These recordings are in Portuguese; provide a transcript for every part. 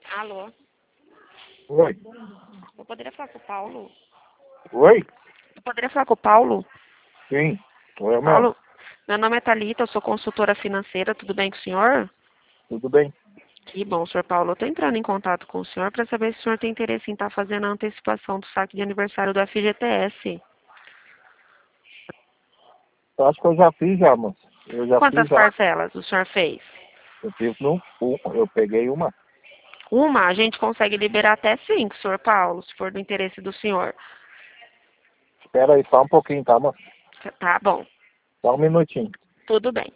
Alô? Oi. Eu poderia falar com o Paulo? Oi? Eu poderia falar com o Paulo? Sim, sou eu mesmo. Paulo, meu nome é Thalita, eu sou consultora financeira, tudo bem com o senhor? Tudo bem? Que bom, senhor Paulo. Eu estou entrando em contato com o senhor para saber se o senhor tem interesse em estar fazendo a antecipação do saque de aniversário do FGTS. Eu acho que eu já fiz já, moço. Eu já Quantas fiz já. parcelas o senhor fez? Eu fiz eu peguei uma. Uma, a gente consegue liberar até 5, senhor Paulo, se for do interesse do senhor. Espera aí só um pouquinho, tá, moço? Tá bom, Só um minutinho. tudo bem.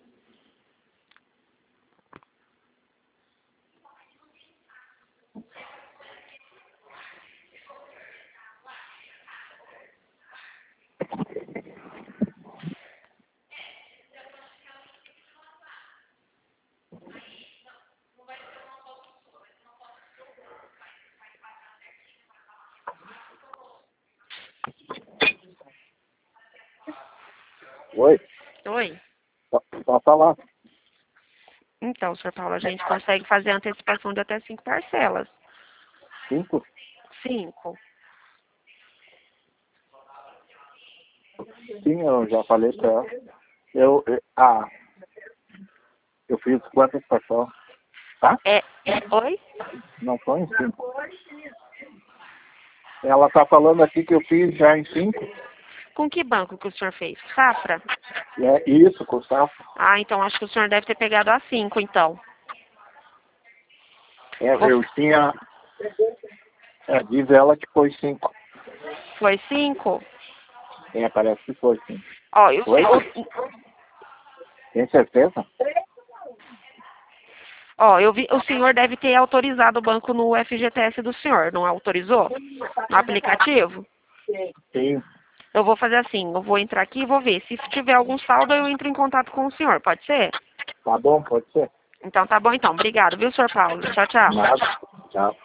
Oi? Oi? Só falar. Então, senhor Paulo, a gente consegue fazer a antecipação de até 5 parcelas. 5? 5. Sim, eu já falei pra ela. Eu fiz quantas pessoas? Tá? Oi? Não são em 5. Ela tá falando aqui que eu fiz já em 5. Com que banco que o senhor fez? Safra? É isso, com o Safra. Ah, então acho que o senhor deve ter pegado a 5, então. Eu tinha. Diz ela que foi 5. Foi 5? Parece que foi 5. Ó, eu Oi? sei. Tem certeza? Ó, eu vi, o senhor deve ter autorizado o banco no FGTS do senhor, não autorizou? No aplicativo? Sim. Eu vou fazer assim, eu vou entrar aqui e vou ver. Se tiver algum saldo, eu entro em contato com o senhor, pode ser? Tá bom, pode ser. Então tá bom então. Obrigado, viu, senhor Paulo? Tchau, tchau. Nada. Tchau.